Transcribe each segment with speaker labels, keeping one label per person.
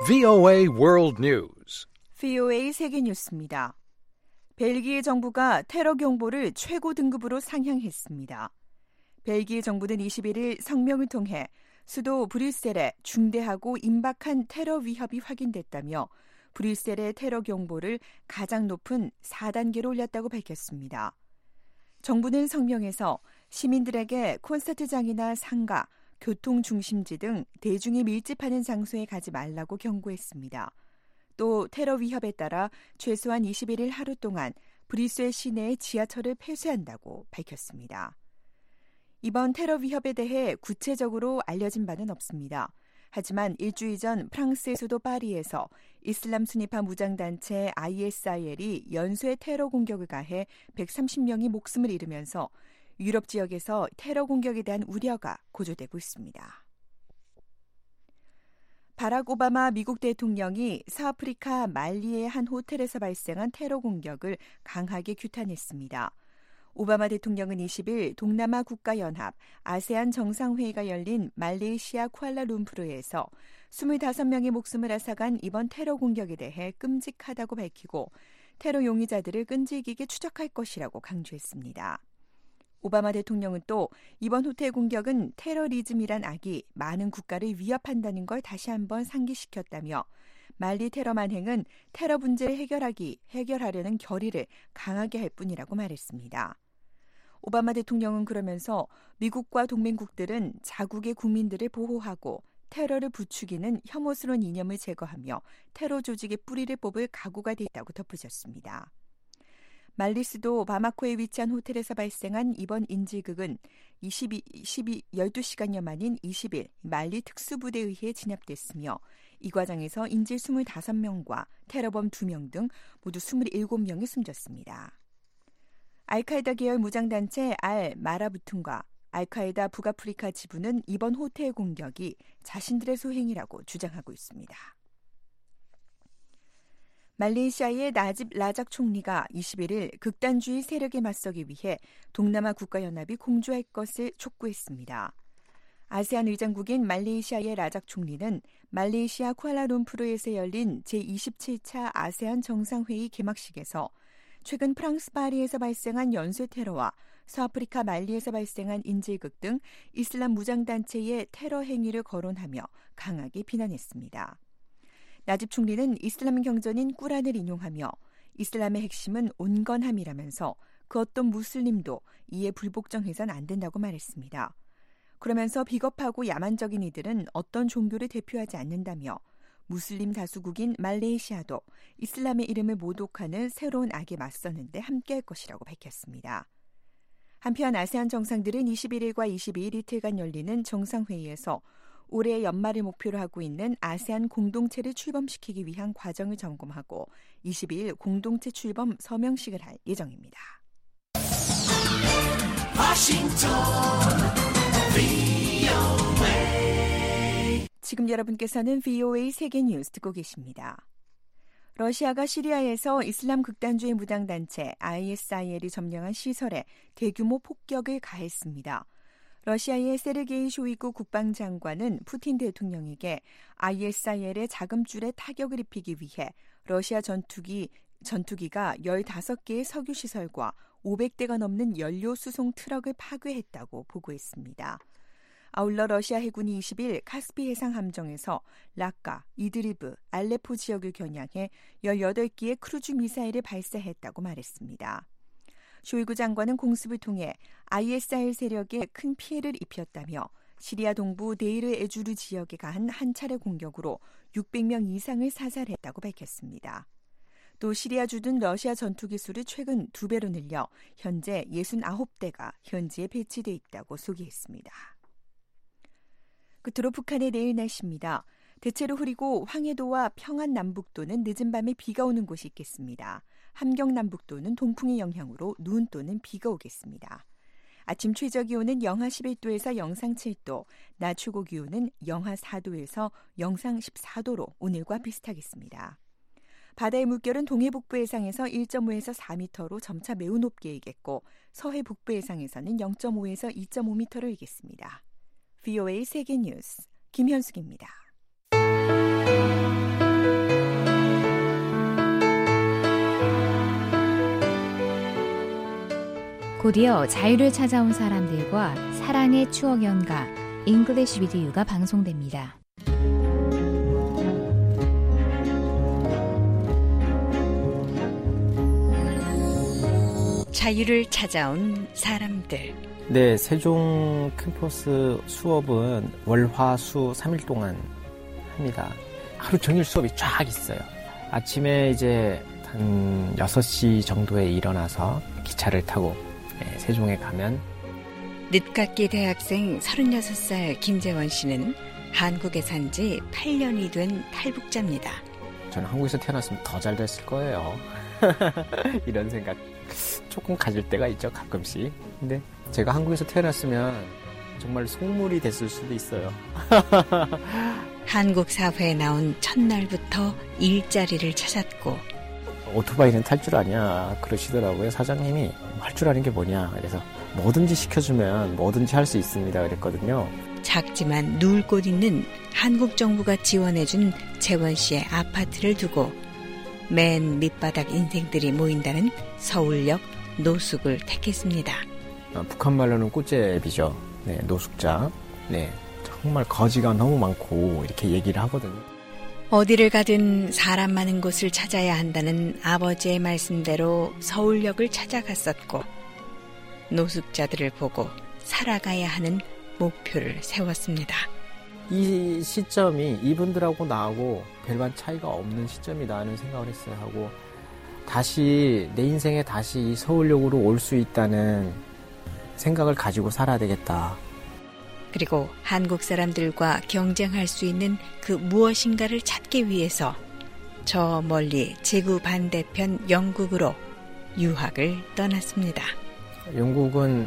Speaker 1: VOA World News.
Speaker 2: VOA 세계 뉴스입니다. 벨기에 정부가 테러 경보를 최고 등급으로 상향했습니다. 벨기에 정부는 21일 성명을 통해 수도 브뤼셀에 중대하고 임박한 테러 위협이 확인됐다며 브뤼셀의 테러 경보를 가장 높은 4단계로 올렸다고 밝혔습니다. 정부는 성명에서 시민들에게 콘서트장이나 상가, 교통 중심지 등 대중이 밀집하는 장소에 가지 말라고 경고했습니다. 또 테러 위협에 따라 최소한 21일 하루 동안 브뤼셀 시내의 지하철을 폐쇄한다고 밝혔습니다. 이번 테러 위협에 대해 구체적으로 알려진 바는 없습니다. 하지만 일주일 전 프랑스의 수도 파리에서 이슬람 순위파 무장단체 ISIL이 연쇄 테러 공격을 가해 130명이 목숨을 잃으면서 유럽 지역에서 테러 공격에 대한 우려가 고조되고 있습니다. 바락 오바마 미국 대통령이 서아프리카 말리의 한 호텔에서 발생한 테러 공격을 강하게 규탄했습니다. 오바마 대통령은 20일 동남아 국가연합 아세안 정상회의가 열린 말레이시아 쿠알라룸푸르에서 25명의 목숨을 앗아간 이번 테러 공격에 대해 끔찍하다고 밝히고 테러 용의자들을 끈질기게 추적할 것이라고 강조했습니다. 오바마 대통령은 또 이번 호텔 공격은 테러리즘이란 악이 많은 국가를 위협한다는 걸 다시 한번 상기시켰다며 말리 테러 만행은 테러 문제를 해결하려는 결의를 강하게 할 뿐이라고 말했습니다. 오바마 대통령은 그러면서 미국과 동맹국들은 자국의 국민들을 보호하고 테러를 부추기는 혐오스러운 이념을 제거하며 테러 조직의 뿌리를 뽑을 각오가 돼 있다고 덧붙였습니다. 말리 수도 바마코에 위치한 호텔에서 발생한 이번 인질극은 12시간여 만인 20일 말리 특수부대에 의해 진압됐으며 이 과정에서 인질 25명과 테러범 2명 등 모두 27명이 숨졌습니다. 알카에다 계열 무장단체 알-마라부툰과 알카에다 북아프리카 지부는 이번 호텔 공격이 자신들의 소행이라고 주장하고 있습니다. 말레이시아의 나집 라작 총리가 21일 극단주의 세력에 맞서기 위해 동남아 국가연합이 공조할 것을 촉구했습니다. 아세안 의장국인 말레이시아의 라작 총리는 말레이시아 쿠알라룸푸르에서 열린 제27차 아세안 정상회의 개막식에서 최근 프랑스 파리에서 발생한 연쇄 테러와 서아프리카 말리에서 발생한 인질극 등 이슬람 무장단체의 테러 행위를 거론하며 강하게 비난했습니다. 나집 총리는 이슬람 경전인 꾸란을 인용하며 이슬람의 핵심은 온건함이라면서 그 어떤 무슬림도 이에 불복종해선 안 된다고 말했습니다. 그러면서 비겁하고 야만적인 이들은 어떤 종교를 대표하지 않는다며 무슬림 다수국인 말레이시아도 이슬람의 이름을 모독하는 새로운 악에 맞서는데 함께할 것이라고 밝혔습니다. 한편 아세안 정상들은 21일과 22일 이틀간 열리는 정상회의에서 올해 연말을 목표로 하고 있는 아세안 공동체를 출범시키기 위한 과정을 점검하고 22일 공동체 출범 서명식을 할 예정입니다. 지금 여러분께서는 VOA 세계 뉴스 듣고 계십니다. 러시아가 시리아에서 이슬람 극단주의 무장단체 ISIL이 점령한 시설에 대규모 폭격을 가했습니다. 러시아의 세르게이 쇼이구 국방장관은 푸틴 대통령에게 ISIL의 자금줄에 타격을 입히기 위해 러시아 전투기가 15개의 석유시설과 500대가 넘는 연료 수송 트럭을 파괴했다고 보고했습니다. 아울러 러시아 해군이 20일 카스피 해상 함정에서 라카, 이드리브, 알레포 지역을 겨냥해 18기의 크루즈 미사일을 발사했다고 말했습니다. 쇼이구 장관은 공습을 통해 ISIL 세력에 큰 피해를 입혔다며 시리아 동부 데이르 에주르 지역에 가한 한 차례 공격으로 600명 이상을 사살했다고 밝혔습니다. 또 시리아 주둔 러시아 전투기 수를 최근 2배로 늘려 현재 69대가 현지에 배치돼 있다고 소개했습니다. 끝으로 북한의 내일 날씨입니다. 대체로 흐리고 황해도와 평안남북도는 늦은 밤에 비가 오는 곳이 있겠습니다. 함경남북도는 동풍의 영향으로 눈 또는 비가 오겠습니다. 아침 최저기온은 영하 11도에서 영상 7도, 낮 최고기온은 영하 4도에서 영상 14도로 오늘과 비슷하겠습니다. 바다의 물결은 동해북부 해상에서 1.5에서 4m로 점차 매우 높게 일겠고 서해북부 해상에서는 0.5에서 2.5m로 일겠습니다. VOA 세계뉴스 김현숙입니다.
Speaker 3: 곧이어 자유를 찾아온 사람들과 사랑의 추억 연가 English with You가 방송됩니다.
Speaker 2: 자유를 찾아온 사람들.
Speaker 4: 네, 세종 캠퍼스 수업은 월, 화, 수 3일 동안 합니다. 하루 종일 수업이 쫙 있어요. 아침에 이제 한 6시 정도에 일어나서 기차를 타고 세종에 가면
Speaker 2: 늦깎이 대학생 36살 김재원 씨는 한국에 산 지 8년이 된 탈북자입니다.
Speaker 4: 저는 한국에서 태어났으면 더 잘 됐을 거예요. 이런 생각 조금 가질 때가 있죠, 가끔씩. 근데 제가 한국에서 태어났으면 정말 속물이 됐을 수도 있어요.
Speaker 2: 한국 사회에 나온 첫날부터 일자리를 찾았고
Speaker 4: 오토바이는 탈 줄 아냐 그러시더라고요. 사장님이 할 줄 아는 게 뭐냐. 그래서 뭐든지 시켜주면 뭐든지 할 수 있습니다 그랬거든요.
Speaker 2: 작지만 누울 곳 있는 한국 정부가 지원해준 재원 씨의 아파트를 두고 맨 밑바닥 인생들이 모인다는 서울역 노숙을 택했습니다.
Speaker 4: 북한 말로는 꽃제비죠. 네, 노숙자. 네, 정말 거지가 너무 많고 이렇게 얘기를 하거든요.
Speaker 2: 어디를 가든 사람 많은 곳을 찾아야 한다는 아버지의 말씀대로 서울역을 찾아갔었고 노숙자들을 보고 살아가야 하는 목표를 세웠습니다.
Speaker 4: 이 시점이 이분들하고 나하고 별반 차이가 없는 시점이다 하는 생각을 했어요. 하고 다시 내 인생에 다시 서울역으로 올 수 있다는 생각을 가지고 살아야 되겠다.
Speaker 2: 그리고 한국 사람들과 경쟁할 수 있는 그 무엇인가를 찾기 위해서 저 멀리 지구 반대편 영국으로 유학을 떠났습니다.
Speaker 4: 영국은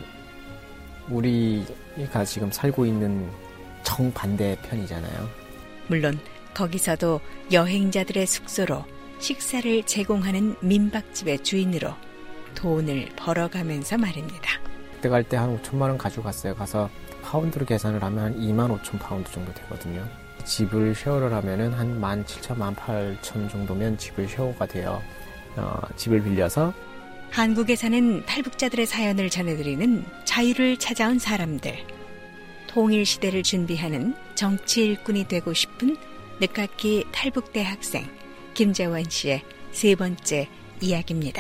Speaker 4: 우리가 지금 살고 있는 정반대편이잖아요.
Speaker 2: 물론 거기서도 여행자들의 숙소로 식사를 제공하는 민박집의 주인으로 돈을 벌어가면서 말입니다.
Speaker 4: 그때 갈 때 한 5천만 원 가지고 갔어요. 가서 파운드로 계산을 하면 한 2만 5천 파운드 정도 되거든요. 집을 쉐어를 하면은 한 17,000, 18,000 정도면 집을 쉐어가 돼요. 집을 빌려서
Speaker 2: 한국에 사는 탈북자들의 사연을 전해드리는 자유를 찾아온 사람들. 통일시대를 준비하는 정치 일꾼이 되고 싶은 늦깎이 탈북대 학생 김재원 씨의 세 번째 이야기입니다.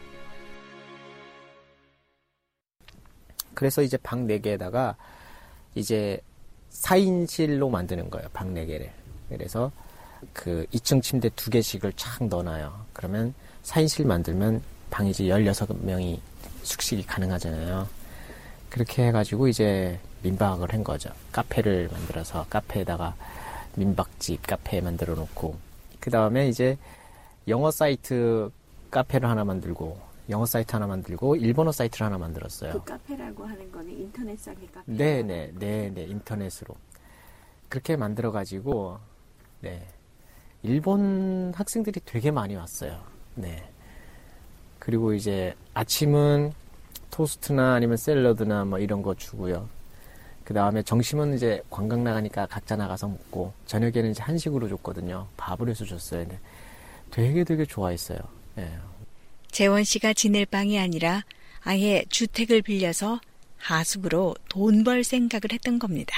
Speaker 4: 그래서 이제 방 4개에다가 이제 4인실로 만드는 거예요. 방 4개를. 그래서 그 2층 침대 2개씩을 착 넣어놔요. 그러면 4인실 만들면 방이 이제 16명이 숙식이 가능하잖아요. 그렇게 해가지고 이제 민박을 한 거죠. 카페를 만들어서 카페에다가 민박집 카페 만들어 놓고 그 다음에 이제 영어 사이트 카페를 하나 만들고 영어 사이트 하나 만들고 일본어 사이트를 하나 만들었어요.
Speaker 2: 그 카페라고 하는 거는 인터넷상의 카페?
Speaker 4: 네네 인터넷으로 그렇게 만들어가지고 네 일본 학생들이 되게 많이 왔어요. 네 그리고 이제 아침은 토스트나 아니면 샐러드나 뭐 이런 거 주고요. 그 다음에 점심은 이제 관광 나가니까 각자 나가서 먹고 저녁에는 이제 한식으로 줬거든요. 밥을 해서 줬어요. 근데 되게 좋아했어요. 네.
Speaker 2: 재원 씨가 지낼 방이 아니라 아예 주택을 빌려서 하숙으로 돈 벌 생각을 했던 겁니다.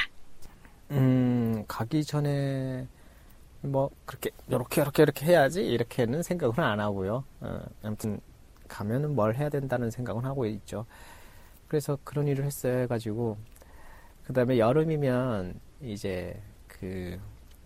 Speaker 4: 가기 전에 뭐 그렇게 이렇게 해야지 이렇게는 생각은 안 하고요. 아무튼 가면은 뭘 해야 된다는 생각은 하고 있죠. 그래서 그런 일을 했어요. 해가지고 그 다음에 여름이면 이제 그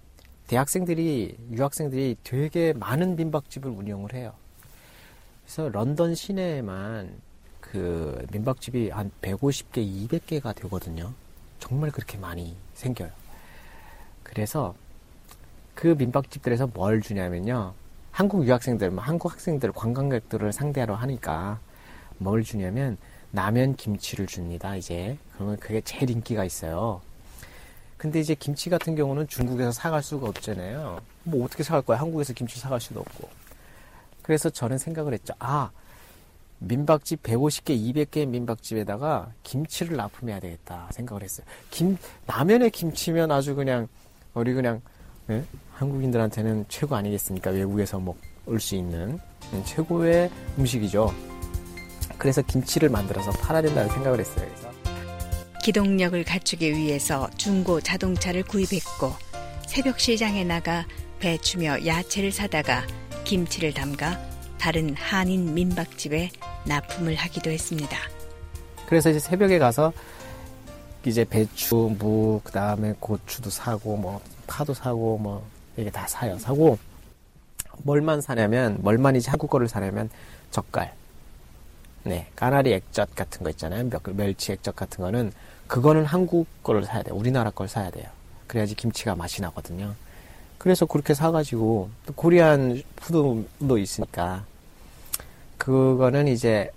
Speaker 4: 유학생들이 되게 많은 민박집을 운영을 해요. 그래서 런던 시내에만 그 민박집이 한 150개, 200개가 되거든요. 정말 그렇게 많이 생겨요. 그래서 그 민박집들에서 뭘 주냐면요. 한국 유학생들, 한국 학생들, 관광객들을 상대로 하니까 뭘 주냐면 라면 김치를 줍니다. 이제 그러면 그게 제일 인기가 있어요. 근데 이제 김치 같은 경우는 중국에서 사갈 수가 없잖아요. 뭐 어떻게 사갈 거야? 한국에서 김치 사갈 수도 없고. 그래서 저는 생각을 했죠. 민박집 150개, 200개 민박집에다가 김치를 납품해야 되겠다 생각을 했어요. 라면에 김치면 아주 그냥 우리 그냥 네? 한국인들한테는 최고 아니겠습니까? 외국에서 먹을 수 있는 최고의 음식이죠. 그래서 김치를 만들어서 팔아야 된다고 생각을 했어요. 그래서
Speaker 5: 기동력을 갖추기 위해서 중고 자동차를 구입했고 새벽 시장에 나가 배추며 야채를 사다가 김치를 담가 다른 한인 민박집에 납품을 하기도 했습니다.
Speaker 4: 그래서 이제 새벽에 가서 이제 배추, 무, 그 다음에 고추도 사고, 뭐, 파도 사고, 뭐, 이게 다 사요. 사고, 뭘만 이제 한국 거를 사려면 젓갈, 네, 까나리 액젓 같은 거 있잖아요. 멸치 액젓 같은 거는, 그거는 한국 거를 사야 돼요. 우리나라 걸 사야 돼요. 그래야지 김치가 맛이 나거든요. 그래서 그렇게 사가지고, 또 코리안 푸드도 있으니까, 그거는 이제,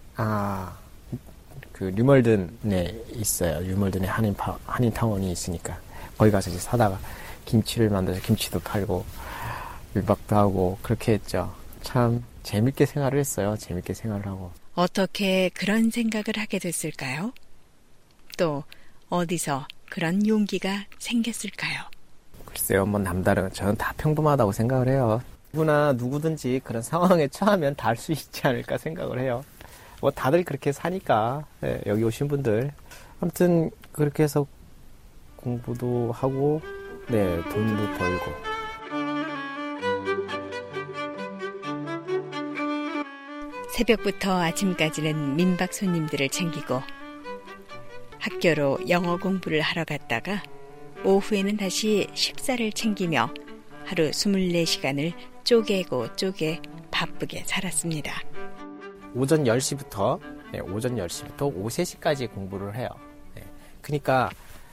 Speaker 4: 그 뉴멀든에 있어요. 뉴멀든에 한인타운이 있으니까 거기 가서 이제 사다가 김치를 만들어서 김치도 팔고 밀박도 하고 그렇게 했죠. 참 재밌게 생활을 했어요. 재밌게 생활을 하고.
Speaker 5: 어떻게 그런 생각을 하게 됐을까요? 또 어디서 그런 용기가 생겼을까요?
Speaker 4: 글쎄요. 뭐 남다른 저는 다 평범하다고 생각을 해요. 누구든지 그런 상황에 처하면 다 할 수 있지 않을까 생각을 해요. 뭐 다들 그렇게 사니까 네, 여기 오신 분들 아무튼 그렇게 해서 공부도 하고 네 돈도 벌고
Speaker 5: 새벽부터 아침까지는 민박 손님들을 챙기고 학교로 영어 공부를 하러 갔다가 오후에는 다시 식사를 챙기며 하루 24시간을 쪼개고 바쁘게 살았습니다.
Speaker 4: 오전 10시부터 오후 3시까지 공부를 해요. 네. 그러니까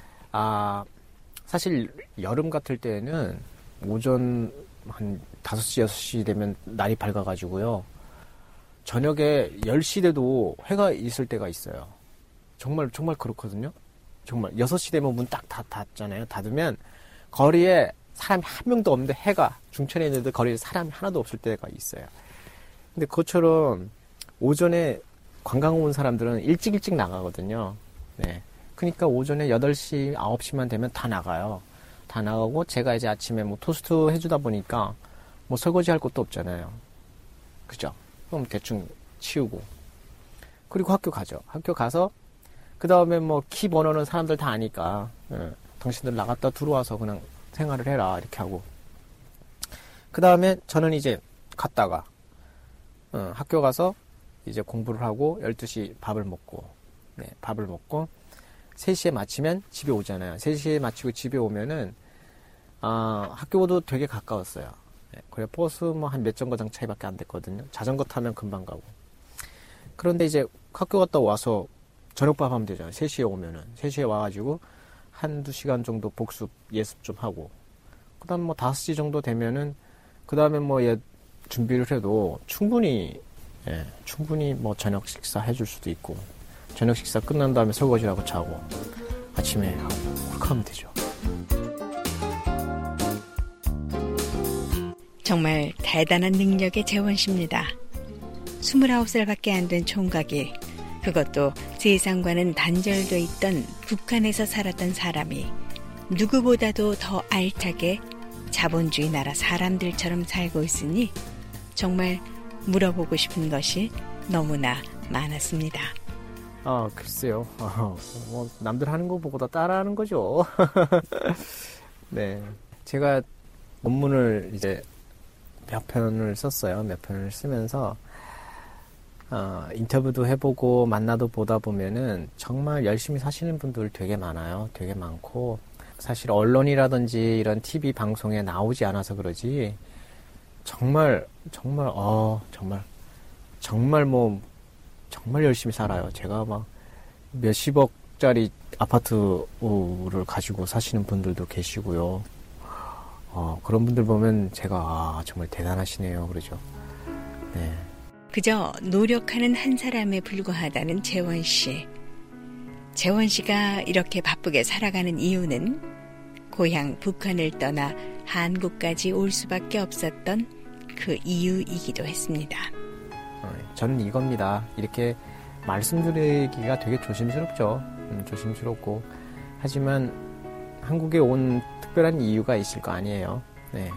Speaker 4: 사실 여름 같을 때는 오전 한 5시, 6시 되면 날이 밝아가지고요. 저녁에 10시 돼도 해가 있을 때가 있어요. 정말 그렇거든요. 정말 6시 되면 문 딱 닫잖아요. 닫으면 거리에 사람이 한 명도 없는데 해가 중천에 있는데 거리에 사람이 하나도 없을 때가 있어요. 근데 그것처럼 오전에 관광 온 사람들은 일찍 나가거든요. 네. 그러니까 오전에 8시, 9시만 되면 다 나가요. 다 나가고 제가 이제 아침에 뭐 토스트 해주다 보니까 뭐 설거지 할 것도 없잖아요. 그죠? 그럼 대충 치우고. 그리고 학교 가죠. 학교 가서 그 다음에 뭐 키 번호는 사람들 다 아니까 당신들 나갔다 들어와서 그냥 생활을 해라 이렇게 하고. 그 다음에 저는 이제 갔다가 학교 가서 이제 공부를 하고 12시 밥을 먹고 3시에 마치면 집에 오잖아요. 3시에 마치고 집에 오면은 학교도 되게 가까웠어요. 네, 그래 버스 뭐 한 몇 정거장 차이밖에 안 됐거든요. 자전거 타면 금방 가고. 그런데 이제 학교 갔다 와서 저녁밥 하면 되잖아요. 3시에 오면은 3시에 와가지고 한두 시간 정도 복습 예습 좀 하고 그다음 뭐 5시 정도 되면은 그다음에 뭐 준비를 해도 충분히 뭐 저녁 식사 해줄 수도 있고 저녁 식사 끝난 다음에 설거지하고 자고 아침에 그렇게 하면 되죠.
Speaker 5: 정말 대단한 능력의 재원 씨입니다. 29살밖에 안 된 총각이 그것도 세상과는 단절돼 있던 북한에서 살았던 사람이 누구보다도 더 알차게 자본주의 나라 사람들처럼 살고 있으니 정말 물어보고 싶은 것이 너무나 많았습니다.
Speaker 4: 글쎄요. 뭐 남들 하는 거 보고 다 따라하는 거죠. 네, 제가 논문을 이제 몇 편을 썼어요. 몇 편을 쓰면서 인터뷰도 해보고 만나도 보다 보면은 정말 열심히 사시는 분들 되게 많아요. 되게 많고 사실 언론이라든지 이런 TV 방송에 나오지 않아서 그러지 정말 열심히 살아요. 제가 막 몇십억짜리 아파트를 가지고 사시는 분들도 계시고요. 그런 분들 보면 제가 정말 대단하시네요. 그러죠. 네.
Speaker 5: 그저 노력하는 한 사람에 불과하다는 재원 씨. 재원 씨가 이렇게 바쁘게 살아가는 이유는 고향 북한을 떠나 한국까지 올 수밖에 없었던 그 이유이기도 했습니다.
Speaker 4: 저는 이겁니다. 이렇게 말씀드리기가 되게 조심스럽죠. 조심스럽고 하지만 한국에 온 특별한 이유가 있을 거 아니에요. 네.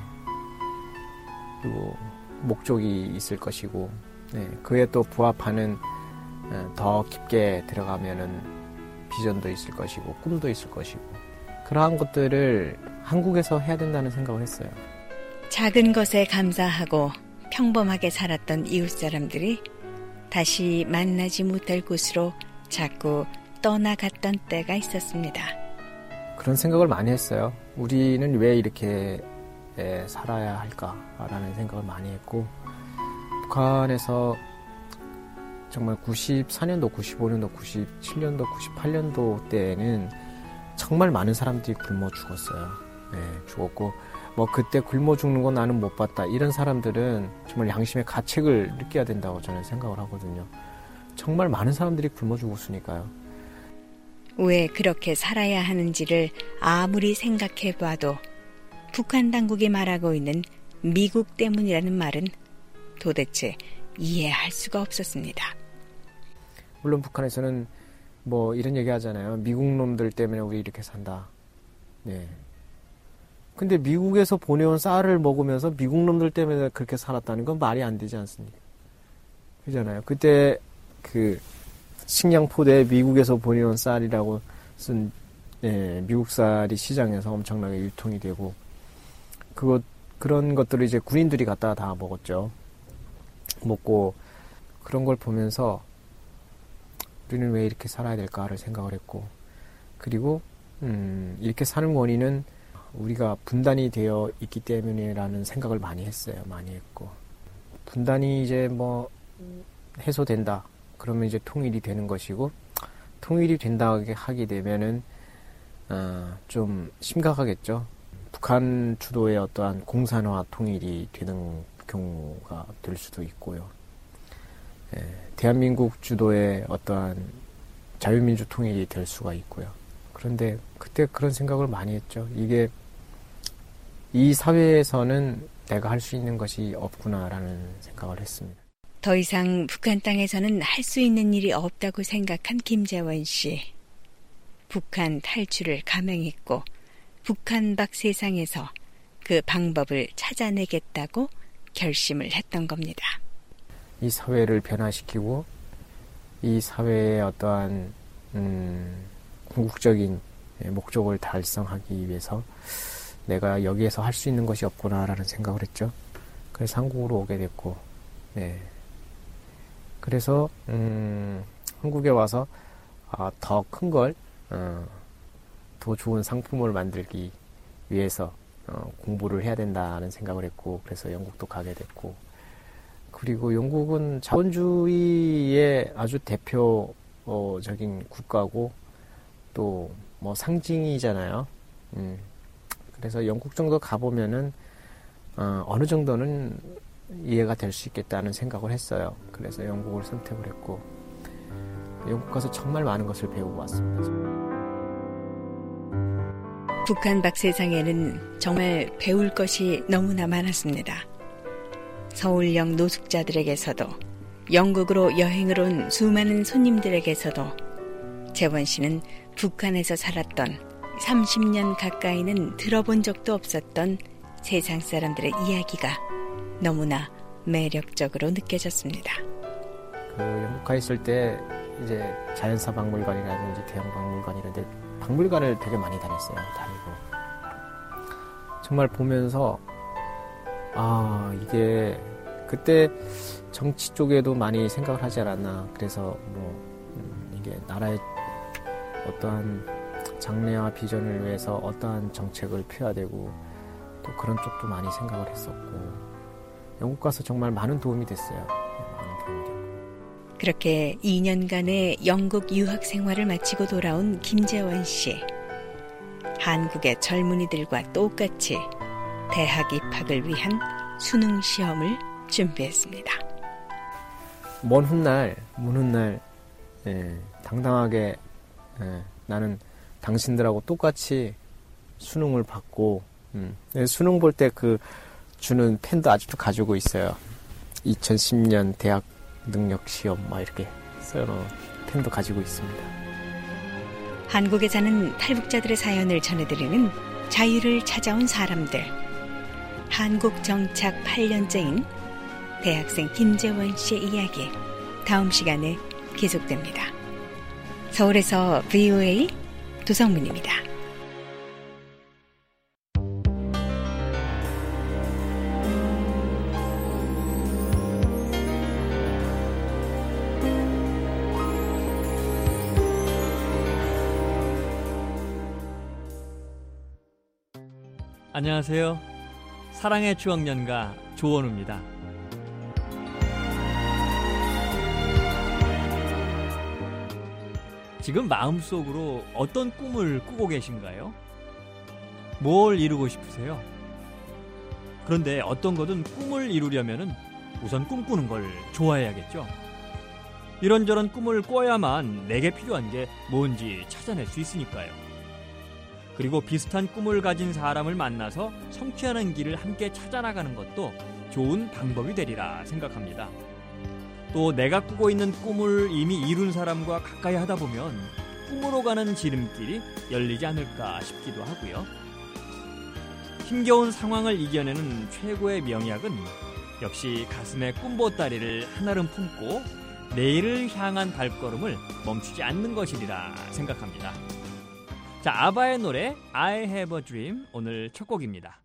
Speaker 4: 그리고 목적이 있을 것이고 네. 그에 또 부합하는 더 깊게 들어가면은 비전도 있을 것이고 꿈도 있을 것이고 그러한 것들을 한국에서 해야 된다는 생각을 했어요.
Speaker 5: 작은 것에 감사하고 평범하게 살았던 이웃 사람들이 다시 만나지 못할 곳으로 자꾸 떠나갔던 때가 있었습니다.
Speaker 4: 그런 생각을 많이 했어요. 우리는 왜 이렇게 살아야 할까라는 생각을 많이 했고 북한에서 정말 94년도, 95년도, 97년도, 98년도 때에는 정말 많은 사람들이 굶어 죽었어요. 죽었고 뭐 그때 굶어 죽는 건 나는 못 봤다. 이런 사람들은 정말 양심의 가책을 느껴야 된다고 저는 생각을 하거든요. 정말 많은 사람들이 굶어 죽었으니까요.
Speaker 5: 왜 그렇게 살아야 하는지를 아무리 생각해봐도 북한 당국이 말하고 있는 미국 때문이라는 말은 도대체 이해할 수가 없었습니다.
Speaker 4: 물론 북한에서는 뭐 이런 얘기 하잖아요. 미국 놈들 때문에 우리 이렇게 산다. 네. 근데 미국에서 보내온 쌀을 먹으면서 미국 놈들 때문에 그렇게 살았다는 건 말이 안 되지 않습니까? 그잖아요. 그때 그 식량포대에 미국에서 보내온 쌀이라고 쓴 미국 쌀이 시장에서 엄청나게 유통이 되고 그런 것들을 이제 군인들이 갖다가 다 먹었죠. 먹고 그런 걸 보면서 우리는 왜 이렇게 살아야 될까를 생각을 했고 그리고 이렇게 사는 원인은 우리가 분단이 되어 있기 때문이라는 생각을 많이 했어요. 많이 했고 분단이 이제 뭐 해소된다. 그러면 이제 통일이 되는 것이고 통일이 된다 하게 되면은 좀 심각하겠죠. 북한 주도의 어떠한 공산화 통일이 되는 경우가 될 수도 있고요. 대한민국 주도의 어떠한 자유민주 통일이 될 수가 있고요. 그런데 그때 그런 생각을 많이 했죠. 이게 이 사회에서는 내가 할 수 있는 것이 없구나라는 생각을 했습니다.
Speaker 5: 더 이상 북한 땅에서는 할 수 있는 일이 없다고 생각한 김재원 씨. 북한 탈출을 감행했고 북한 밖 세상에서 그 방법을 찾아내겠다고 결심을 했던 겁니다.
Speaker 4: 이 사회를 변화시키고 이 사회의 어떠한 궁극적인 목적을 달성하기 위해서 내가 여기에서 할 수 있는 것이 없구나라는 생각을 했죠. 그래서 한국으로 오게 됐고 그래서 한국에 와서 더 큰 걸 더 좋은 상품을 만들기 위해서 공부를 해야 된다는 생각을 했고 그래서 영국도 가게 됐고 그리고 영국은 자본주의의 아주 대표적인 국가고 또 뭐 상징이잖아요. 그래서 영국 정도 가보면은 어느 정도는 이해가 될 수 있겠다는 생각을 했어요. 그래서 영국을 선택을 했고 영국 가서 정말 많은 것을 배우고 왔습니다.
Speaker 5: 북한 밖 세상에는 정말 배울 것이 너무나 많았습니다. 서울역 노숙자들에게서도 영국으로 여행을 온 수많은 손님들에게서도 재원 씨는 북한에서 살았던 30년 가까이는 들어본 적도 없었던 세상 사람들의 이야기가 너무나 매력적으로 느껴졌습니다.
Speaker 4: 영국 가 있을 때 이제 자연사 박물관이라든지 대형 박물관 이런데 박물관을 되게 많이 다녔어요. 다니고 정말 보면서 이게 그때 정치 쪽에도 많이 생각을 하지 않았나. 그래서 이게 나라의 어떠한 장래와 비전을 위해서 어떠한 정책을 펴야 되고 또 그런 쪽도 많이 생각을 했었고 영국 가서 정말 많은 도움이 됐어요. 많은 도움이 됐고.
Speaker 5: 그렇게 2년간의 영국 유학 생활을 마치고 돌아온 김재원 씨. 한국의 젊은이들과 똑같이 대학 입학을 위한 수능 시험을 준비했습니다.
Speaker 4: 먼 훗날 당당하게 나는 당신들하고 똑같이 수능을 받고 수능 볼 때 그 주는 펜도 아직도 가지고 있어요. 2010년 대학 능력 시험 막 이렇게 써놓은 펜도 가지고 있습니다.
Speaker 5: 한국에 사는 탈북자들의 사연을 전해드리는 자유를 찾아온 사람들. 한국 정착 8년째인 대학생 김재원 씨의 이야기. 다음 시간에 계속됩니다. 서울에서 VOA 도성문입니다.
Speaker 6: 안녕하세요. 사랑의 추억연가 조원우입니다. 지금 마음속으로 어떤 꿈을 꾸고 계신가요? 뭘 이루고 싶으세요? 그런데 어떤 거든 꿈을 이루려면 우선 꿈꾸는 걸 좋아해야겠죠? 이런저런 꿈을 꿔야만 내게 필요한 게 뭔지 찾아낼 수 있으니까요. 그리고 비슷한 꿈을 가진 사람을 만나서 성취하는 길을 함께 찾아나가는 것도 좋은 방법이 되리라 생각합니다. 또 내가 꾸고 있는 꿈을 이미 이룬 사람과 가까이 하다 보면 꿈으로 가는 지름길이 열리지 않을까 싶기도 하고요. 힘겨운 상황을 이겨내는 최고의 명약은 역시 가슴에 꿈보따리를 한아름 품고 내일을 향한 발걸음을 멈추지 않는 것이리라 생각합니다. 자, 아바의 노래 I Have a Dream 오늘 첫 곡입니다.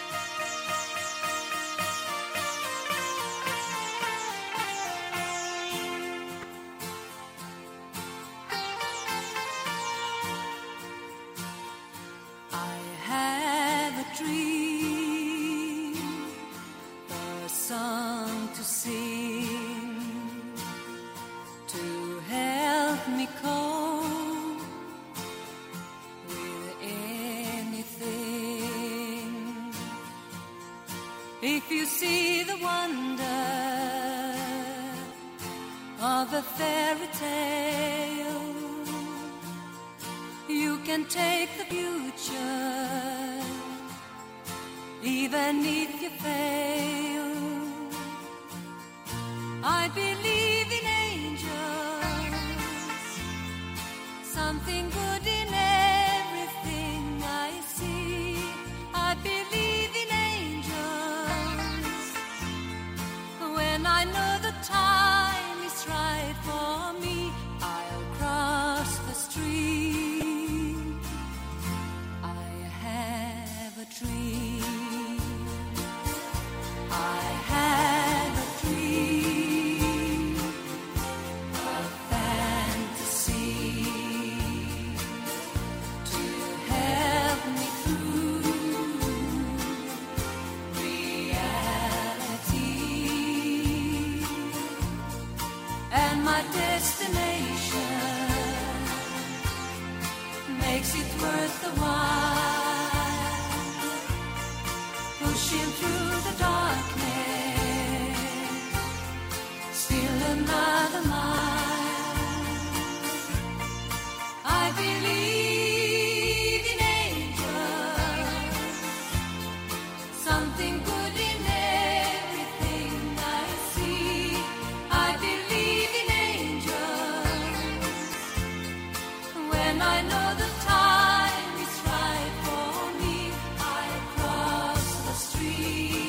Speaker 7: I have a dream, a song to sing, to help me cope. If you see the wonder of a fairy tale, you can take the future, even if you fail. I believe in angels, something good in everything I see. I believe in when I know the time is right for me, I'll cross the stream. I have a dream. I have a dream, a fantasy to help me through reality. And my destination makes it worth the while, pushing through the darkness, still another mile. I believe in angels, something good in everything I see. I believe I know the time is right for me, I cross the street.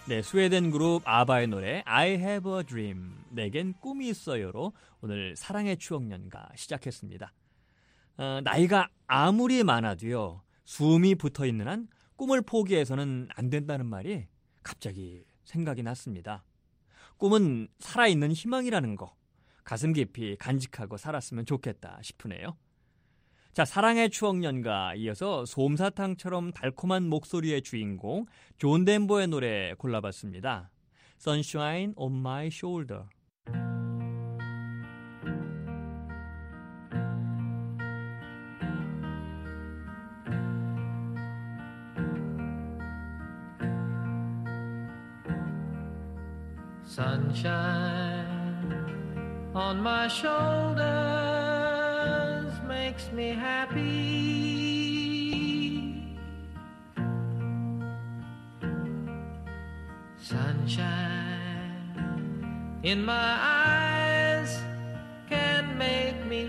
Speaker 6: 네, 스웨덴 그룹 아바의 노래 I have a dream, 내겐 꿈이 있어요로 오늘 사랑의 추억연가 시작했습니다. 나이가 아무리 많아도요, 숨이 붙어있는 한 꿈을 포기해서는 안 된다는 말이 갑자기 생각이 났습니다. 꿈은 살아있는 희망이라는 거, 가슴 깊이 간직하고 살았으면 좋겠다 싶으네요. 자, 사랑의 추억연가 이어서 솜사탕처럼 달콤한 목소리의 주인공 존 덴버의 노래 골라봤습니다. Sunshine on my shoulder.
Speaker 8: Sunshine on my shoulders makes me happy. Sunshine in my eyes can make me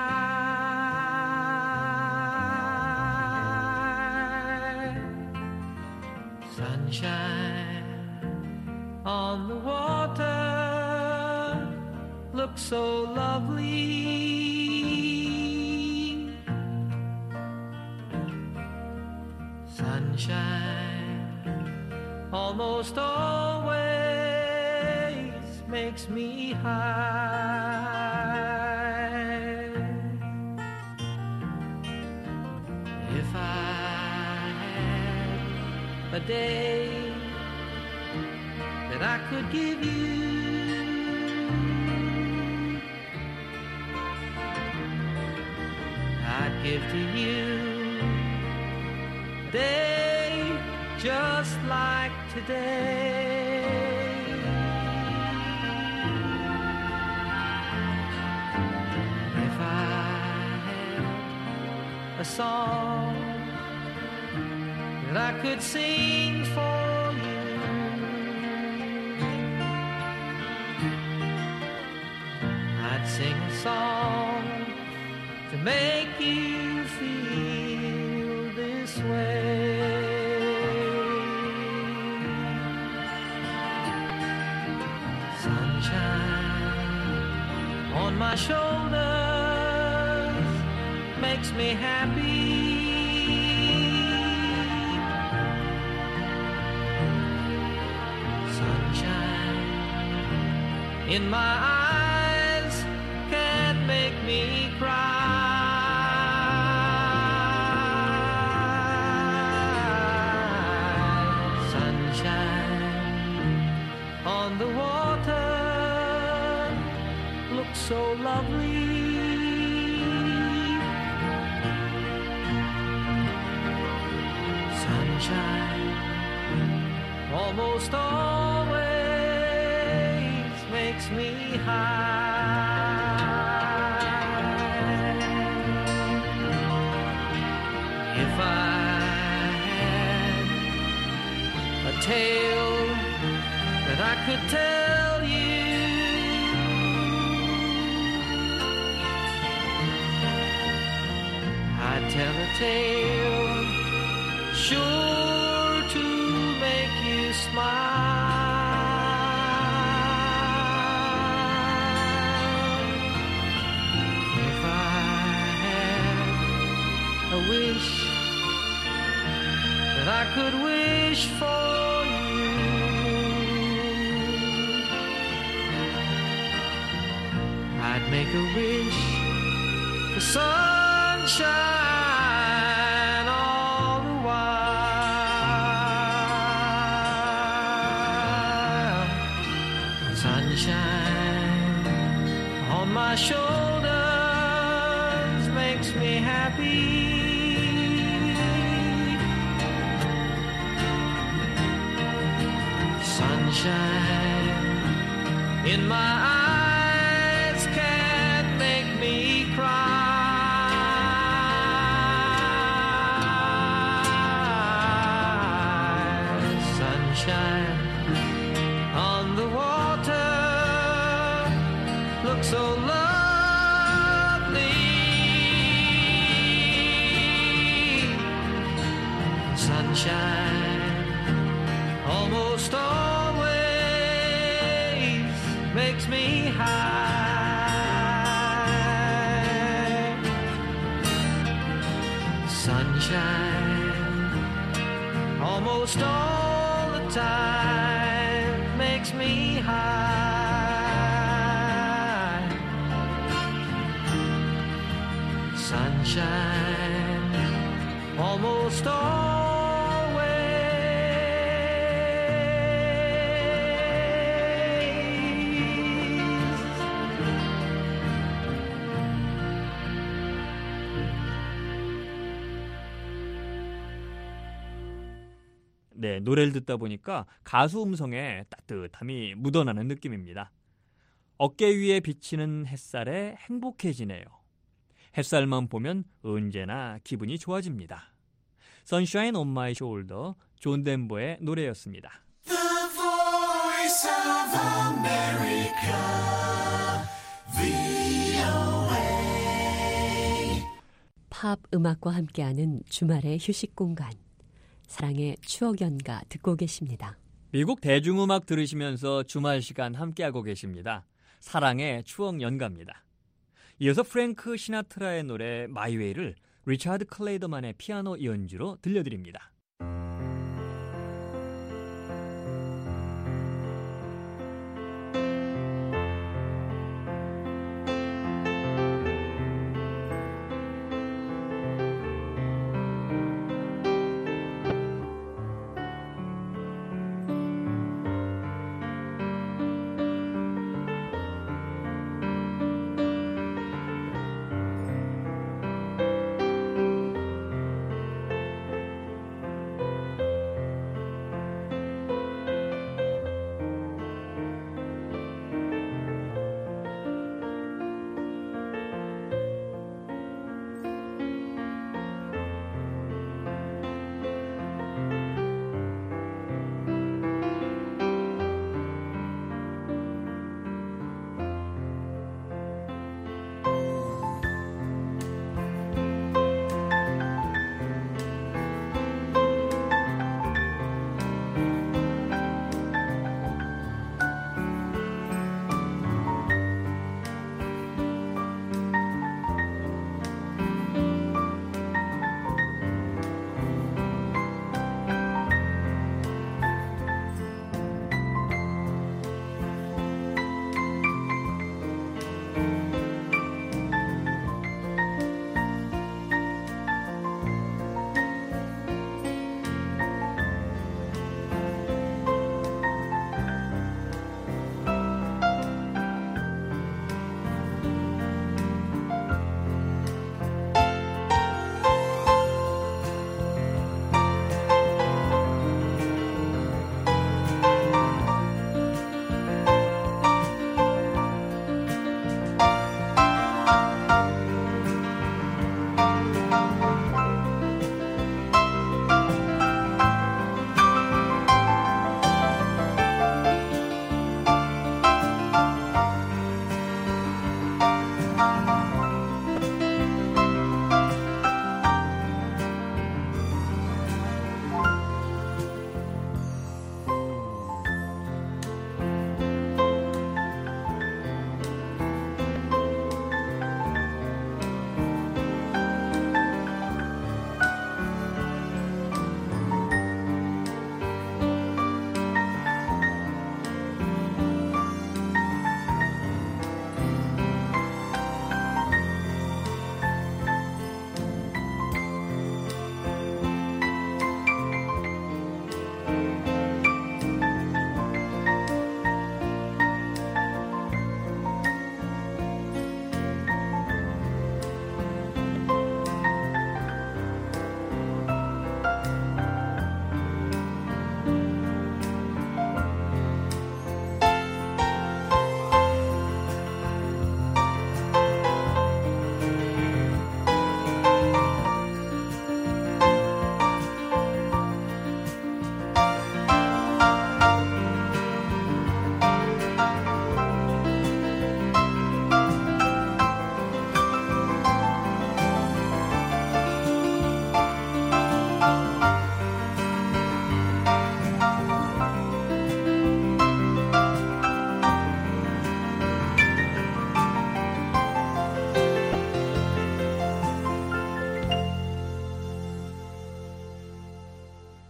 Speaker 8: cry. Sunshine on the water looks so lovely. Sunshine almost always makes me high. If I had a day that I could give you, I'd give to you a day just like today. If I had a song that I could sing for you, I'd sing a song to make you feel this way. Sunshine on my shoulders makes me happy. Sunshine in my eyes can make me cry. On the water looks so lovely. Sunshine almost always makes me high. If I had a tale that I could tell you, I'd tell a tale sure to make you smile. If I had a wish that I could wish for you, I'd make a wish for sunshine all the while. Sunshine on my shoulders makes me happy. Sunshine in my eyes can make me cry. Sunshine on the water looks so lovely. Sunshine almost always makes me high. Sunshine almost all the time makes me high. Sunshine almost
Speaker 6: 네, 노래를 듣다 보니까 가수 음성에 따뜻함이 묻어나는 느낌입니다. 어깨 위에 비치는 햇살에 행복해지네요. 햇살만 보면 언제나 기분이 좋아집니다. Sunshine on my shoulder, 존 덴버의 노래였습니다.
Speaker 7: The voice of America, VOA.
Speaker 9: 팝 음악과 함께하는 주말의 휴식 공간. 사랑의 추억 연가 듣고 계십니다.
Speaker 6: 미국 대중음악 들으시면서 주말 시간 함께하고 계십니다. 사랑의 추억 연가입니다. 이어서 프랭크 시나트라의 노래 마이웨이를 리차드 클레이더만의 피아노 연주로 들려드립니다.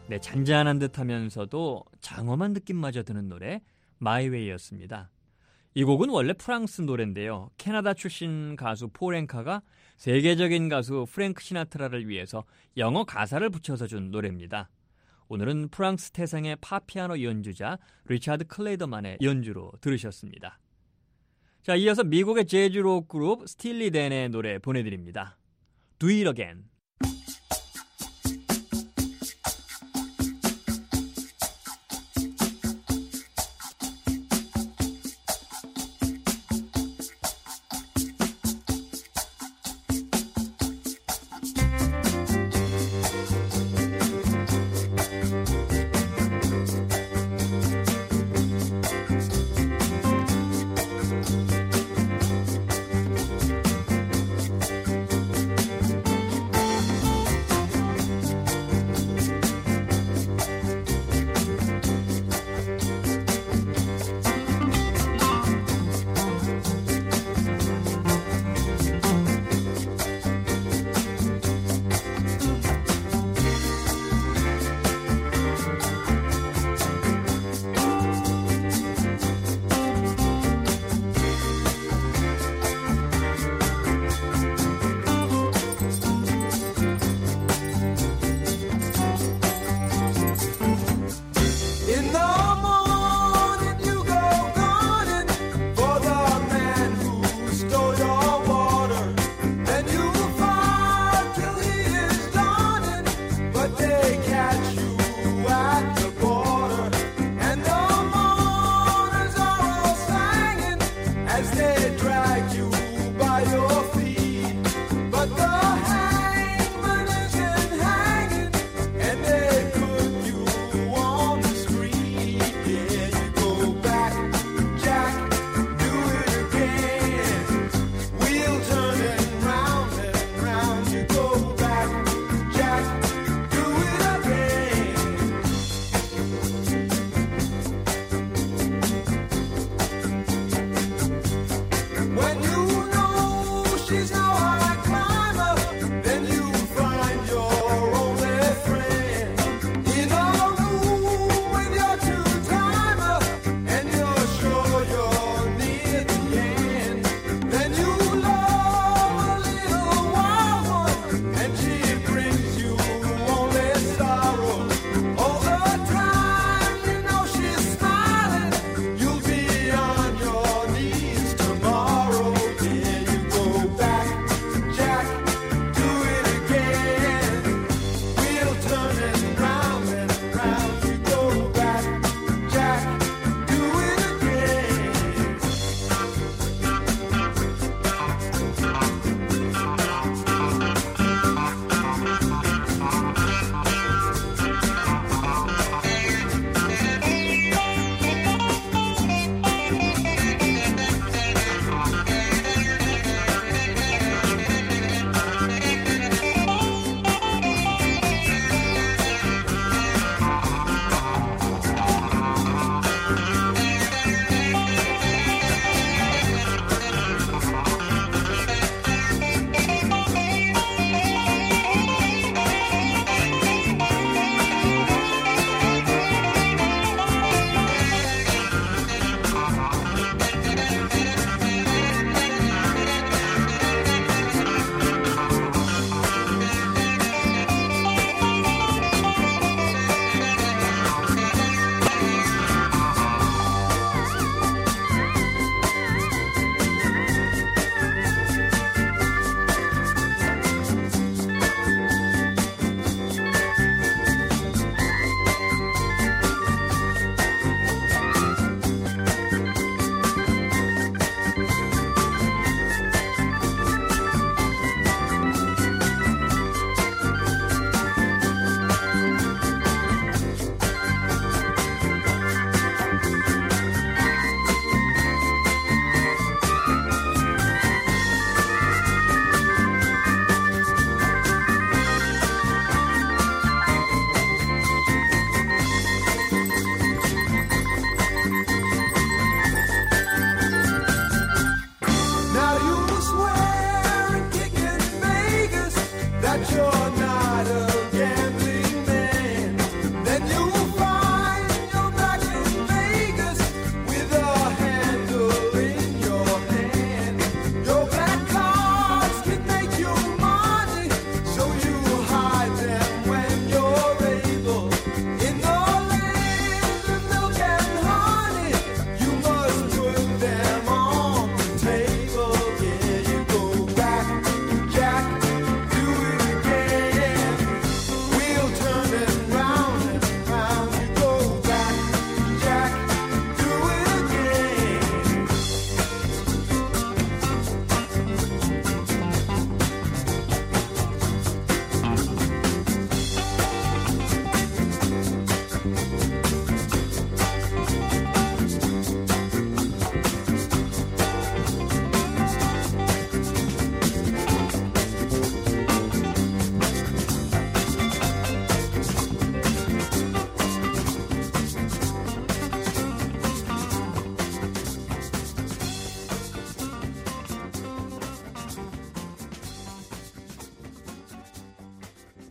Speaker 6: 네, 잔잔한 듯하면서도 장엄한 느낌마저 드는 노래 마이웨이였습니다. 이 곡은 원래 프랑스 노래인데요. 캐나다 출신 가수 폴 앵카가 세계적인 가수 프랭크 시나트라를 위해서 영어 가사를 붙여서 준 노래입니다. 오늘은 프랑스 태생의 팝피아노 연주자 리차드 클레이더만의 연주로 들으셨습니다. 자, 이어서 미국의 재즈록 그룹 스틸리 댄의 노래 보내드립니다. Do It Again.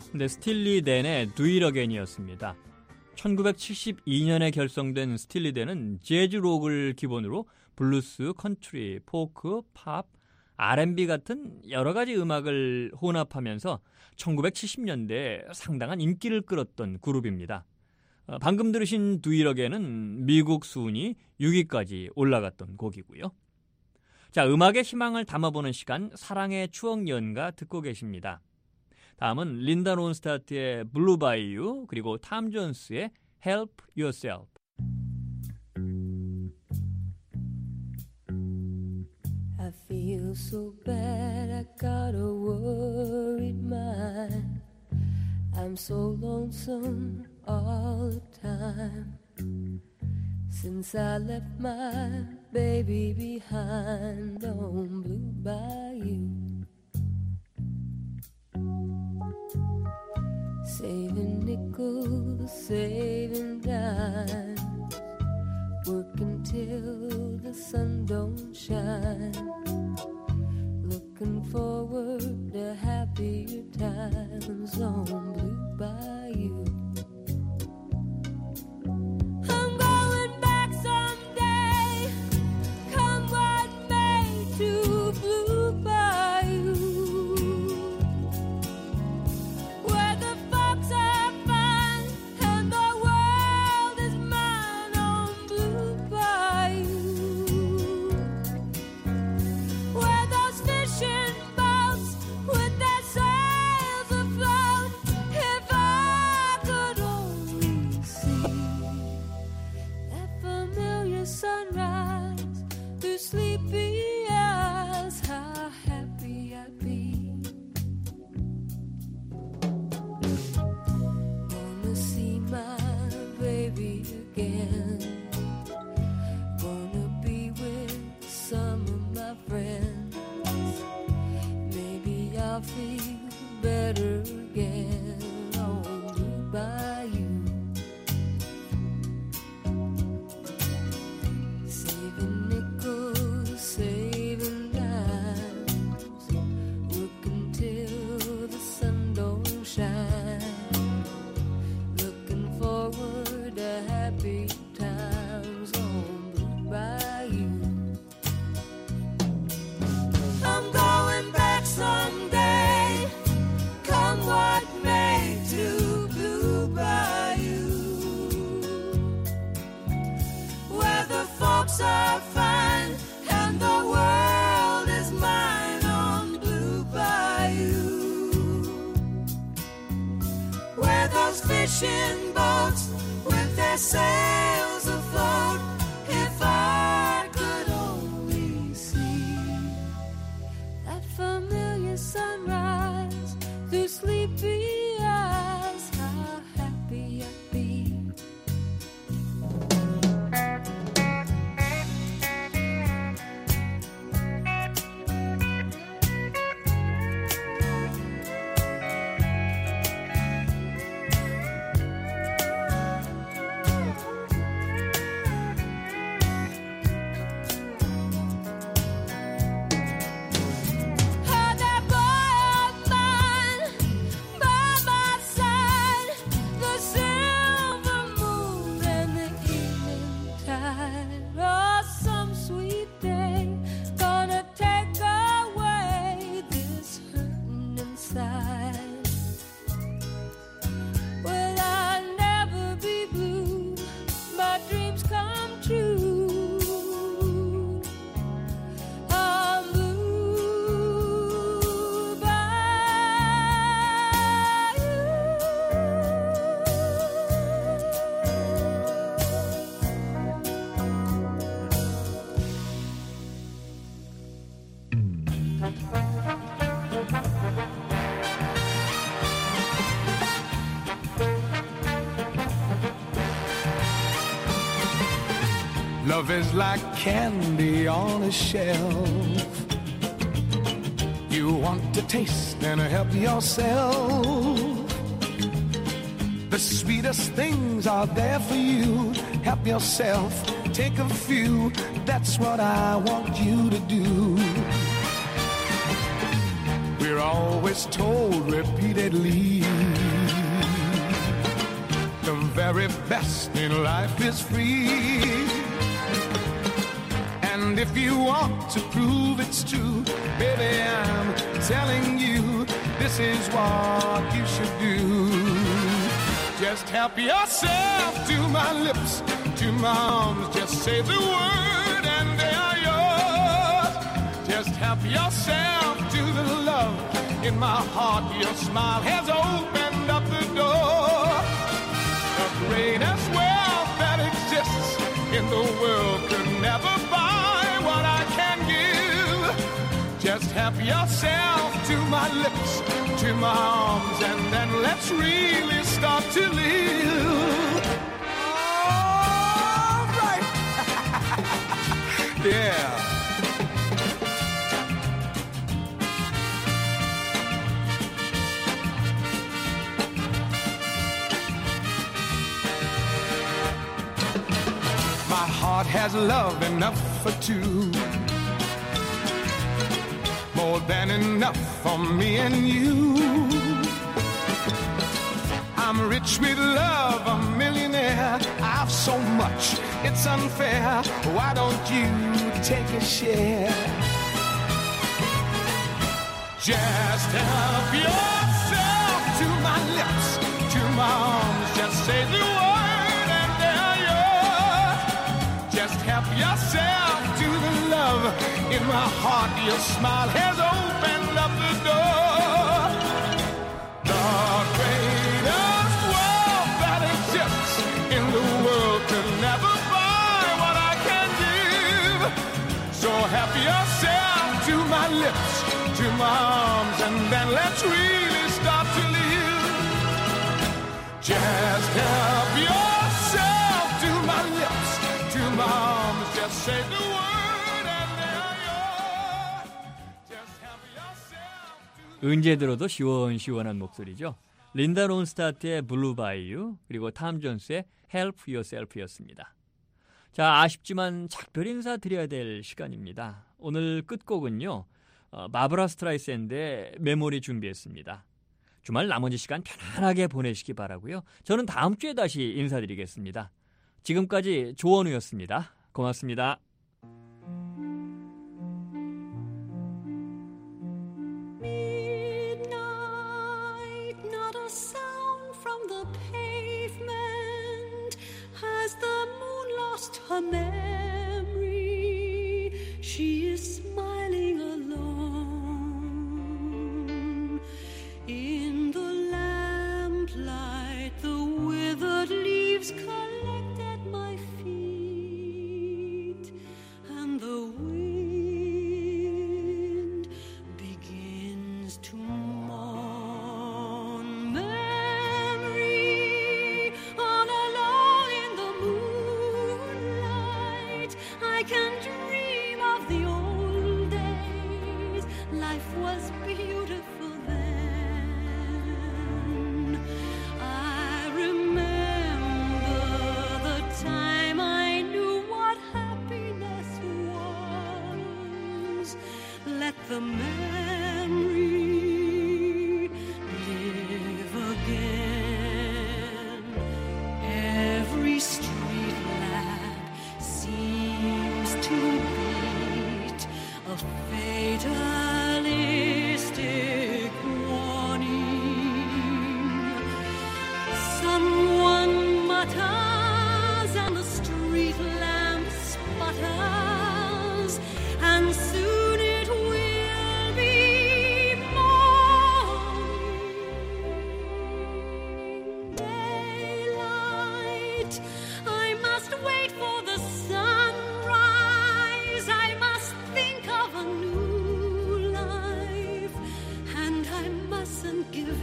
Speaker 6: 네, 스틸리 댄의 Do It Again이었습니다. 1972년에 결성된 스틸리 댄은 재즈 록을 기본으로 블루스, 컨트리, 포크, 팝, R&B 같은 여러 가지 음악을 혼합하면서 1970년대에 상당한 인기를 끌었던 그룹입니다. 방금 들으신 Do It Again은 미국 순위 6위까지 올라갔던 곡이고요. 자, 음악의 희망을 담아보는 시간, 사랑의 추억 연가 듣고 계십니다. 다음은 린다 론스타트의 블루 바이유, 그리고 탐 존스의 Help Yourself.
Speaker 10: I feel so bad, I got a worried mind. I'm so lonesome all the time. Since I left my baby behind on Blue Bayou. Saving nickels, saving dimes, working till the sun don't shine, looking forward to happier times on Blue Bayou. I'm going back someday, come what may, to Blue Bayou, where the folks are fine and the world is mine on Blue Bayou, where those fishing boats with their sails afloat, if I could only see that familiar sunrise through sleepy eyes, how happy I'd be. Wanna see my baby again, wanna be with some of my friends, maybe I'll feel better again on Blue Bayou. Saving nickels, saving dimes, working till the sun don't shine, looking forward to happy times on Blue Bayou. I'm going back someday, come what may, to Blue Bayou, where the folks are fine and the world is mine on Blue Bayou, where those fishing boats with their sails afloat, if I could only see that familiar sunrise through sleepy eyes, how happy I'd be. Had that boy of mine by my side, the silver moon and the evening tide. Oh, some sweet day gonna take away this hurting inside. Will I never be blue? My dreams come true. I'm Blue
Speaker 7: Love is like candy on a shelf. You want to taste and help yourself. The sweetest things are there for you. Help yourself, take a few. That's what I want you to do. We're always told repeatedly very best in life is free. And if you want to prove it's true, baby, I'm telling you, this is what you should do. Just help yourself to my lips, to my arms. Just say the word and they are yours. Just help yourself to the love in my heart. Your smile has opened up the door. The greatest wealth that exists in the world could never buy what I can give. Just help yourself to my lips, to my arms, and then let's really start to live. All right. Yeah. My heart has love enough for two, more than enough for me and you. I'm rich with love, a millionaire. I've so much, it's unfair. Why don't you take a share? Just help yourself to my lips, to my arms. Just say the word and they're yours. Just help yourself to the love in my heart. Your smile has opened up the door. The greatest wealth that exists in the world could never buy what I can give. So help yourself to my lips, to my arms, and then let's really start to live. Just help yourself to my lips, to my arms. Just say the word and they're yours. Just help yourself to...
Speaker 6: 언제 들어도 시원시원한 목소리죠. 린다 론스타트의 블루 바이유, 그리고 탐 존스의 Help Yourself였습니다. 자, 아쉽지만 작별 인사 드려야 될 시간입니다. 오늘 끝곡은요, 바브라 스트라이샌드의 메모리 준비했습니다. 주말 나머지 시간 편안하게 보내시기 바라고요. 저는 다음 주에 다시 인사드리겠습니다. 지금까지 조원우였습니다. 고맙습니다.
Speaker 10: Midnight, not a sound from the pavement. Has the moon lost her memory? She is smiling alone. In the lamplight, the withered leaves collect at my feet, and the wind begins to mourn. Memory, all alone in the moonlight, I can dream of the old days. Life was beautiful then. I remember the time I knew what happiness was. Let the memory live again. Every street lamp seems to beat a fatalistic warning. Someone mutters and the street lamp sputters, and soon it will be morning. Daylight, I must wait for the sunrise. I must think of a new life, and I mustn't give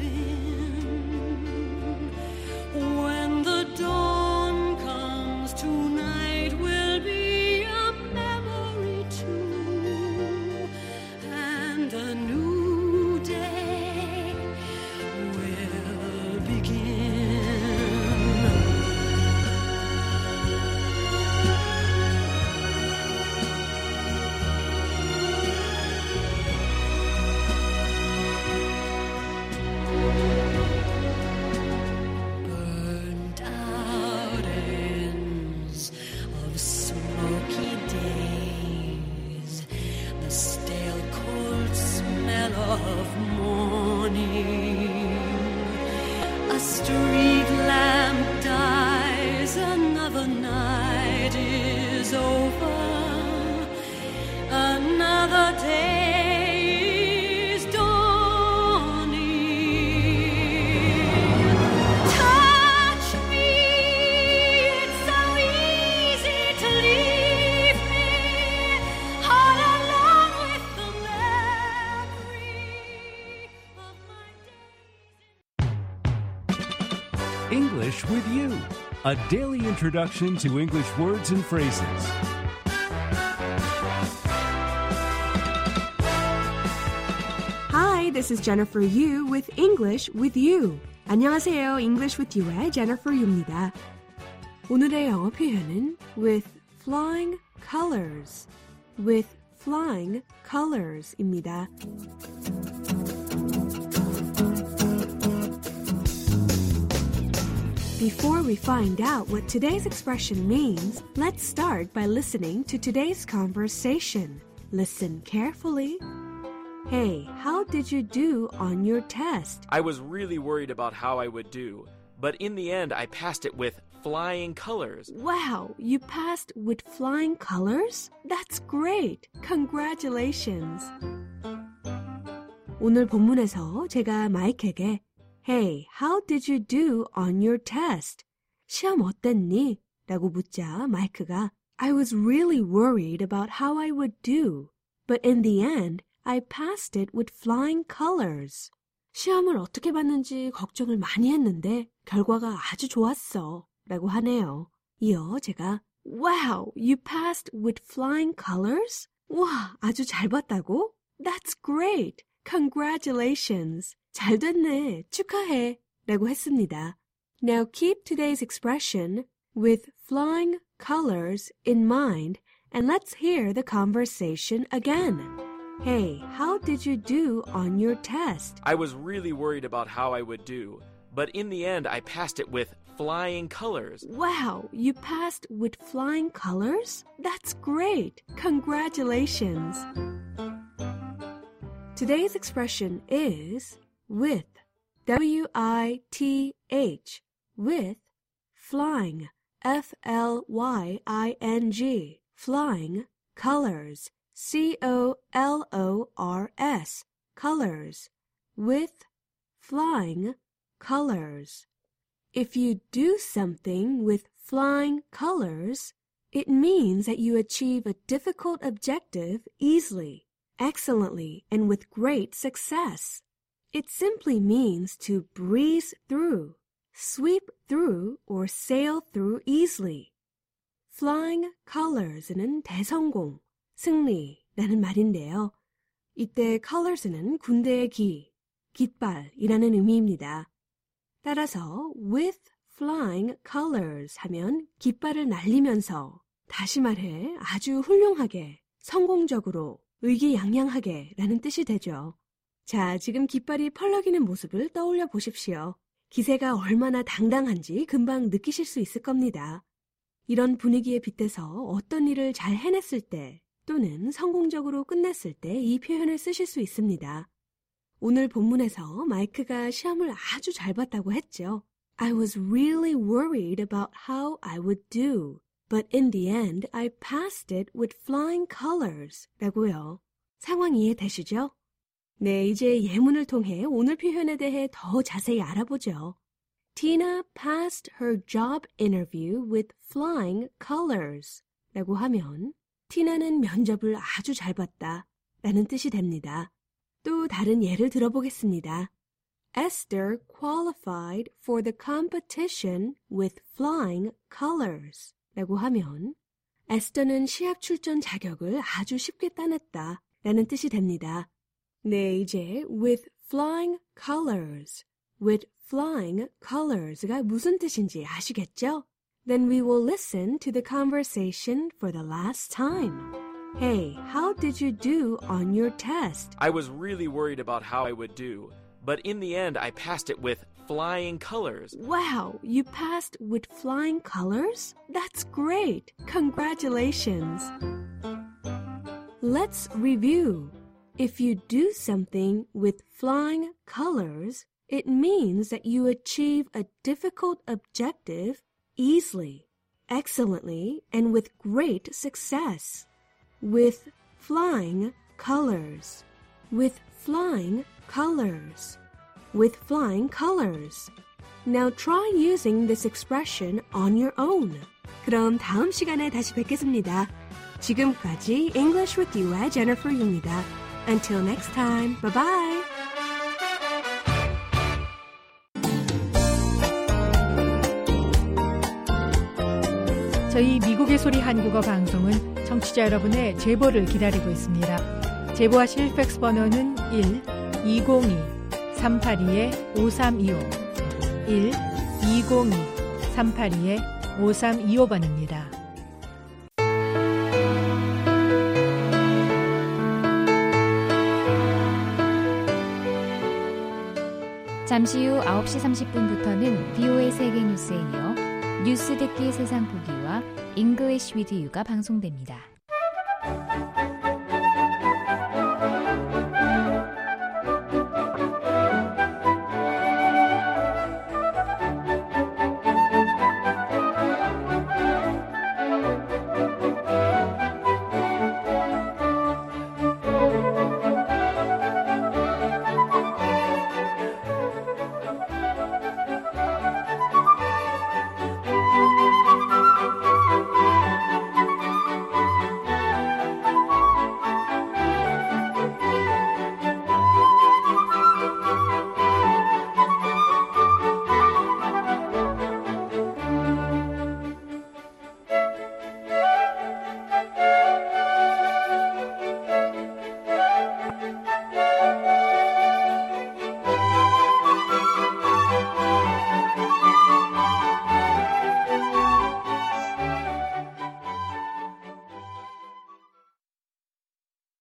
Speaker 10: in. When the dawn comes, tonight will be a memory too, and a new day will begin. Burnt out street lamp dies, another night is over, another day is dawning. Touch me, it's so easy to leave me all alone with the memory of my days.
Speaker 11: English with You, a daily introduction to English words and phrases.
Speaker 12: Hi, this is Jennifer Yu with English with You. 안녕하세요. English with You의 Jennifer Yu입니다. 오늘의 영어 표현은 with flying colors. with flying colors입니다. Before we find out what today's expression means, let's start by listening to today's conversation. Listen carefully. Hey, how did you do on your test?
Speaker 13: I was really worried about how I would do, but in the end I passed it with flying colors.
Speaker 12: Wow, you passed with flying colors? That's great. Congratulations. 오늘 본문에서 제가 마이크에게 Hey, how did you do on your test? 시험 어땠니? 라고 묻자 마이크가 I was really worried about how I would do, but in the end I passed it with flying colors. 시험을 어떻게 봤는지 걱정을 많이 했는데 결과가 아주 좋았어. 라고 하네요. 이어 제가 Wow, you passed with flying colors? 와, 아주 잘 봤다고? That's great. Congratulations. 잘 됐네. 축하해. 라고 했습니다. Now keep today's expression with flying colors in mind and let's hear the conversation again. Hey, how did you do on your test?
Speaker 13: I was really worried about how I would do, but in the end I passed it with flying colors.
Speaker 12: Wow, you passed with flying colors? That's great. Congratulations. Today's expression is with, W-I-T-H, with, flying, F-L-Y-I-N-G, flying, colors, C-O-L-O-R-S, colors, with, flying, colors. If you do something with flying colors, it means that you achieve a difficult objective easily, excellently, and with great success. It simply means to breeze through, sweep through, or sail through easily. Flying colors는 대성공, 승리라는 말인데요. 이때 colors는 군대의 기, 깃발이라는 의미입니다. 따라서 with flying colors 하면 깃발을 날리면서 다시 말해 아주 훌륭하게, 성공적으로, 의기양양하게 라는 뜻이 되죠. 자, 지금 깃발이 펄럭이는 모습을 떠올려 보십시오. 기세가 얼마나 당당한지 금방 느끼실 수 있을 겁니다. 이런 분위기에 빗대서 어떤 일을 잘 해냈을 때 또는 성공적으로 끝냈을 때 이 표현을 쓰실 수 있습니다. 오늘 본문에서 마이크가 시험을 아주 잘 봤다고 했죠. I was really worried about how I would do, but in the end I passed it with flying colors 라고요. 상황 이해되시죠? 네, 이제 예문을 통해 오늘 표현에 대해 더 자세히 알아보죠. Tina passed her job interview with flying colors 라고 하면 티나는 면접을 아주 잘 봤다 라는 뜻이 됩니다. 또 다른 예를 들어보겠습니다. Esther qualified for the competition with flying colors 라고 하면 에스더는 시합 출전 자격을 아주 쉽게 따냈다 라는 뜻이 됩니다. 네, 이제 with flying colors, with flying colors가 무슨 뜻인지 아시겠죠? Then we will listen to the conversation for the last time. Hey, how did you do on your test?
Speaker 13: I was really worried about how I would do, but in the end I passed it with flying colors.
Speaker 12: Wow, you passed with flying colors? That's great. Congratulations. Let's review. If you do something with flying colors, It means that you achieve a difficult objective easily, excellently, and with great success. With flying colors. With flying colors. With flying colors. Now try using this expression on your own. 그럼 다음 시간에 다시 뵙겠습니다. 지금까지 English with You의 Jennifer Yu입니다. Until next time, bye-bye.
Speaker 14: 저희 미국의 소리 한국어 방송은 청취자 여러분의 제보를 기다리고 있습니다. 제보하실 팩스 번호는 1-202-382-5325 1-202-382-5325번입니다.
Speaker 3: 잠시 후 9시 30분부터는 VOA 세계 뉴스에 이어 뉴스 듣기 세상 보기와 English with You가 방송됩니다.